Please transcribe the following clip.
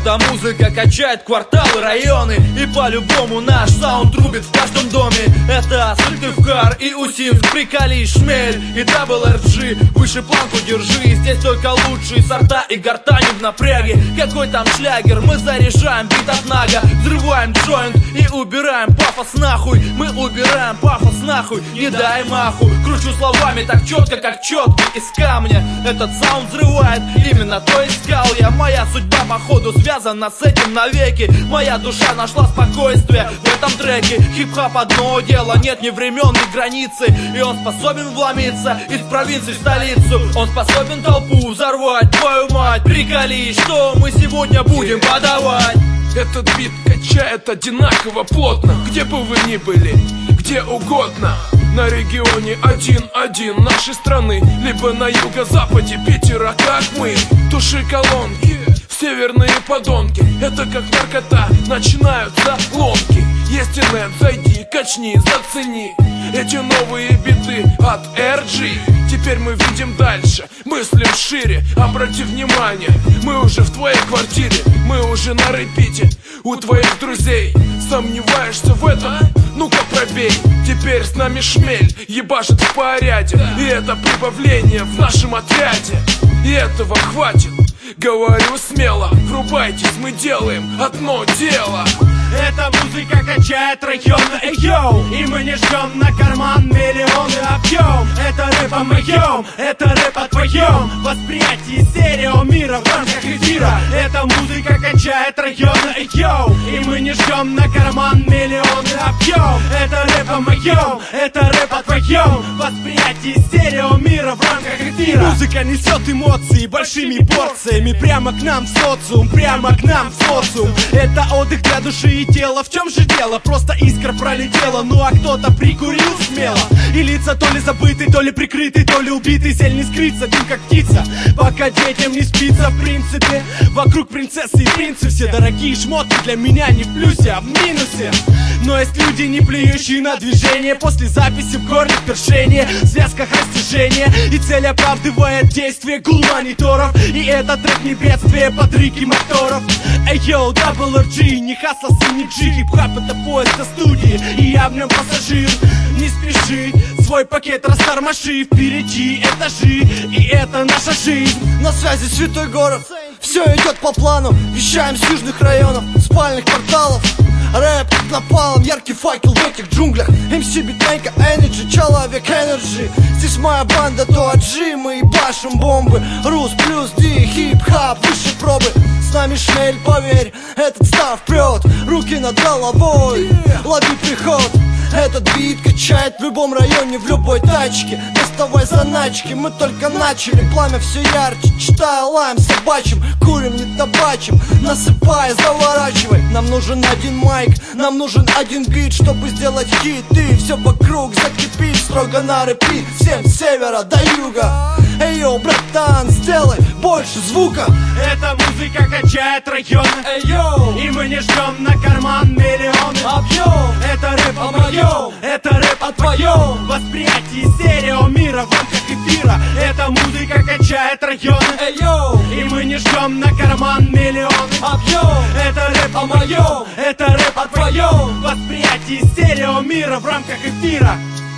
Эта музыка качает кварталы, районы, и по-любому наш саунд рубит в каждом доме. Это Сыктывкар и Усинск, Приколи, Шмель и WRG. Выше планку держи, здесь только лучшие сорта и гортани в напряге. Какой там шлягер, мы заряжаем бит от нага, взрываем джойнт и убираем пафос нахуй. Мы убираем пафос нахуй, не дай маху. Кручу словами так четко, как четки из камня. Этот саунд взрывает, именно то искал я. Моя судьба походу связана с этим навеки. Моя душа нашла спокойствие в этом треке. Хип-хоп одно дело, нет ни времен, ни границы. И он способен вломиться из провинции в столицу. Он способен толпу взорвать, твою мать. Приколи, что мы сегодня будем подавать. Этот бит качает одинаково плотно, где бы вы ни были, где угодно. На регионе один нашей страны, либо на юго-западе Питера, как мы. Туши колонки, северные подонки. Это как наркота, начинаются ломки. Есть инет, зайди, качни, зацени эти новые биты от RG. Теперь мы видим дальше, мыслим шире. Обрати внимание, мы уже в твоей квартире. Мы уже на репите у твоих друзей. Сомневаешься в этом? Ну-ка пробей. Теперь с нами Шмель ебашит в порядке. И это прибавление в нашем отряде. И этого хватит, говорю смело. Врубайтесь, мы делаем одно дело. Эта музыка качает районы, эй йоу. И мы не ждем на карман миллионы объем. Это рэп о моем, это рэп о твоем восприятии стерео мира в рамках эфира. Эта музыка качает районы, эй йоу. И мы не ждем на карман миллионы объем. Это рэп о моем, это рэп о твоем восприятии стерео мира в рамках эфира. Музыка несет эмоции большими порциями прямо к нам в социум, прямо к нам в социум. Это отдых для души и тела. В чем же дело? Просто искра пролетела. Ну а кто-то прикурил смело. И лица то ли забыты, то ли прикрыты, то ли убиты. Сель не скрыться, дым как птица, пока детям не спится в принципе. Вокруг принцессы и принцы, все дорогие шмотки для меня не в плюсе, а в минусе. Но есть люди, не плюющие на движение. После записи в горле першение, в связках растяжение. И цель оправдывает действие гул мониторов. И этот трек не бедствие под рыки моторов. Эй йоу, WRG, не хасл, не джи. Хип-хап это поезд до студии, и я в нем пассажир. Не спеши, свой пакет растормоши. Впереди этажи, и это наша жизнь. На связи святой город, все идет по плану. Вещаем с южных районов, спальных кварталов. Рэп как напалм, яркий факел в этих джунглях. MC Битмейка, Energy, человек Energy. Здесь моя банда, то G, мы ебашим бомбы. Рус плюс D, хип-хап, выше пробы. С нами Шмель, поверь, этот став прет. Руки над головой, лови приход. Этот бит качает в любом районе, в любой тачке. Доставай заначки, мы только начали. Пламя все ярче, читая лаем собачьим. Курим, не табачим, насыпай, заворачивай. Нам нужен один майк, нам нужен один бит, чтобы сделать хит. И все вокруг закипит, строго на репит. Всем с севера до юга. Эй йоу, братан, сделай больше звука. Эта музыка качает районы, Эй йоу, и мы не ждем на карман миллионы объем. Это рэп о моем, это рэп о твоем восприятии стерео мира в рамках эфира. Эта музыка качает районы, Эй йоу, и мы не ждем на карман миллионы объем. Это рэп о моем, это рэп о твоем восприятии стерео мира в рамках эфира.